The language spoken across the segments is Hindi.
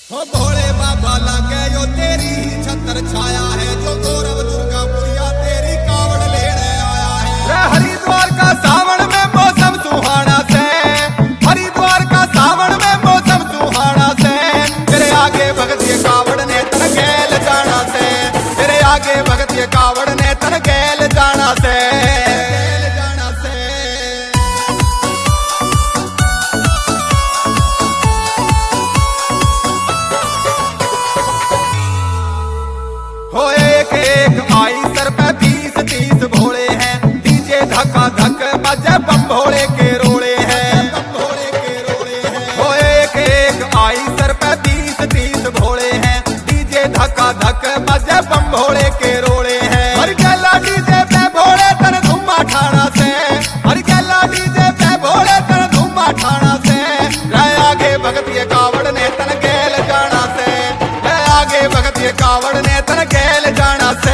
हो भोले बाबा लागे यो तेरी ही छत्र छाया है, जो गौरव दुर्गा पुरिया तेरी कावड़ लेने आया है। हरिद्वार का सावन में मौसम सुहाना से, हरिद्वार का सावन में मौसम सुहाना से, तेरे आगे भगत ये कावड़ ने तन गैल जाना से, तेरे आगे भगत ये कावड़ ने तन गैल जाना से। हो एक एक आई सर पे 20-30 भोले हैं, डीजे धक्का धक बजे बम भोले के रोड़े हैं, हो एक एक आई सर पे 20-30 भोले हैं, डीजे धक्का धक बजे बम भोले के रोड़े हैं। हर गला डीजे पे भोले तन धुमा ठाना से, हर गला डीजे पे भोले तन धुमा ठाना से, रह आगे भगत ये कावड़ ने तन गैल जाना से, रह आगे भगत ये कावड़ ने तन गैल जाना से।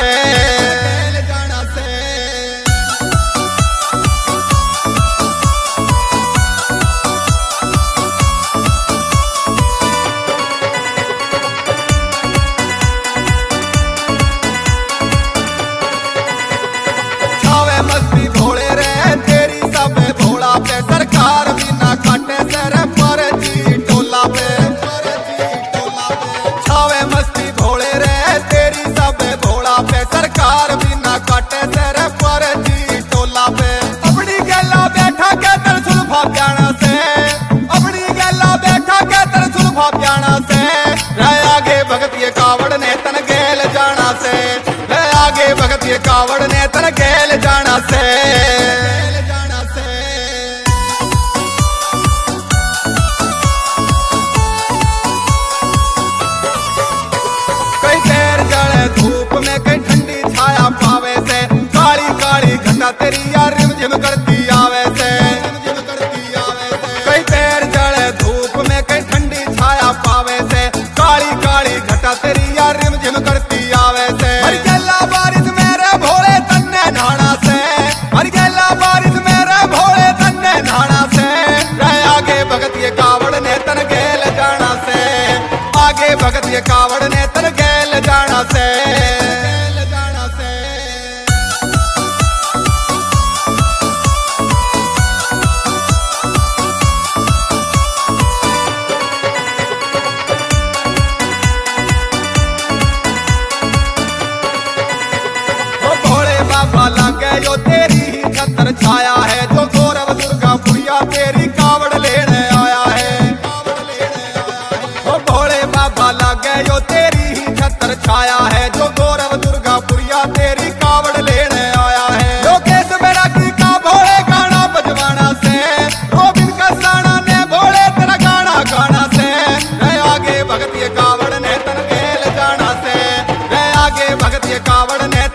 छावे मस्ती भोले रे तेरी सब भोला पे, सरकार भी ना काटे सर पर जी टोला पे, छावे मस्ती भोले रे तेरी सब भोला पे, सरकार भी ना काटे सर पर जी टोला पे। अपनी गला बैठा के तर सुलभा प्याना से, अपनी गला बैठा के तर सुलभा प्याना से, रह आगे भगत ये कावड़ ने तन गैल जाना से, रह आगे भगत ये कावड़ ने तन गैल जाना से। कई देर जले धूप में कई ठंडी छाया पावे से, काली काली घटा तेरी यार रिम झिम करती आवे से, कई देर जले धूप में कई ठंडी छाया पावे से, काली काली घटा तेरी यार रिम झिम करती आवे से। हर गला बारिश मेरे भोले तन्ने नहाना से, हर गला बारिश मेरे भोले तन्ने नहाना से, रह आगे भगत ये कावड़ ने तन गैल जाना से, आगे भगत ये कावड़ ने तन गैल जाना से। बाबा लागे यो तेरी ही छत्र छाया है, जो गौरव दुर्गा पुरिया तेरी कावड़ लेने आया है। ओ भोले बाबा लागे यो तेरी ही छत्र छाया है, जो गौरव दुर्गा पुरिया तेरी कावड़ लेने आया है। लोकेश बैरागी का भोले गाना बजवाना से, रोबिन का साना ने भोले तेरा गाना गाना से, रह आगे भगत ये कावड़ ने तन गैल जाना से, रह आगे भगत ये कावड़ ने